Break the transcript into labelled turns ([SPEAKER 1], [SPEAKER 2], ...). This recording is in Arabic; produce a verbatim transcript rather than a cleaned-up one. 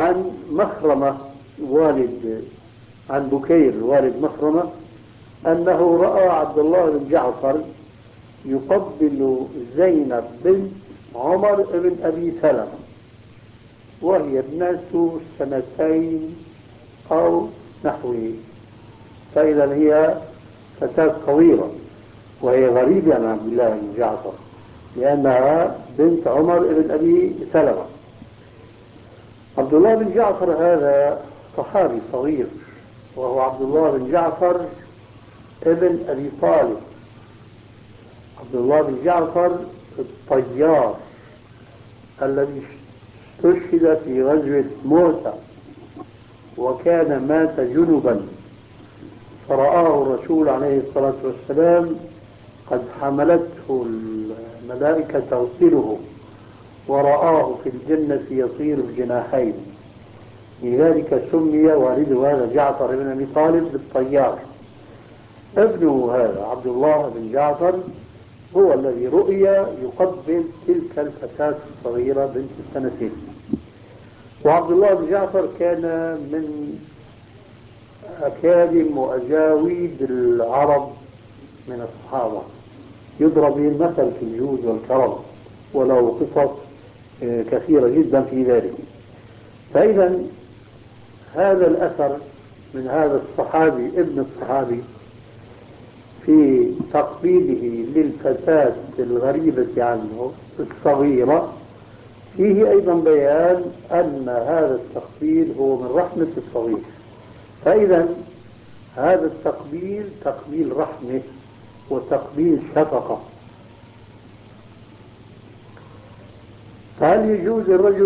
[SPEAKER 1] عن مخرمة والد عن بكير والد مخرمة أنه رأى عبد الله بن جعفر يقبل زينب بنت عمر بن أبي سلمة وهي ابنة سنتين أو نحوه، فإذا هي فتاة صغيرة وهي غريبة عن عبد الله بن جعفر لأنها بنت عمر بن أبي سلمة. عبد الله بن جعفر هذا صحابي صغير وهو عبد الله بن جعفر ابن أبي طالب. عبد الله بن جعفر الطيار الذي استشهد في غزوة مؤتة وكان مات جنبا، فرآه الرسول عليه الصلاة والسلام قد حملته الملائكة تغسله ورآه في الجنة يطير الجناحين، لذلك سمي والده هذا جعفر بن أبي طالب بالطيار. ابنه هذا عبد الله بن جعفر هو الذي رؤي يقبل تلك الفتاة الصغيرة بنت السنتين. وعبد الله بن جعفر كان من أكارم وأجاويد العرب من الصحابة، يضرب به المثل في الجود والكرم، وله قصص كثيرة جدا في ذلك. فإذا هذا الأثر من هذا الصحابي ابن الصحابي في تقبيله للفتاة الغريبة عنه الصغيرة فيه أيضا بيان أن هذا التقبيل هو من رحمة الصغير. فإذا هذا التقبيل تقبيل رحمة وتقبيل شفقة. فهل يجوز الرجل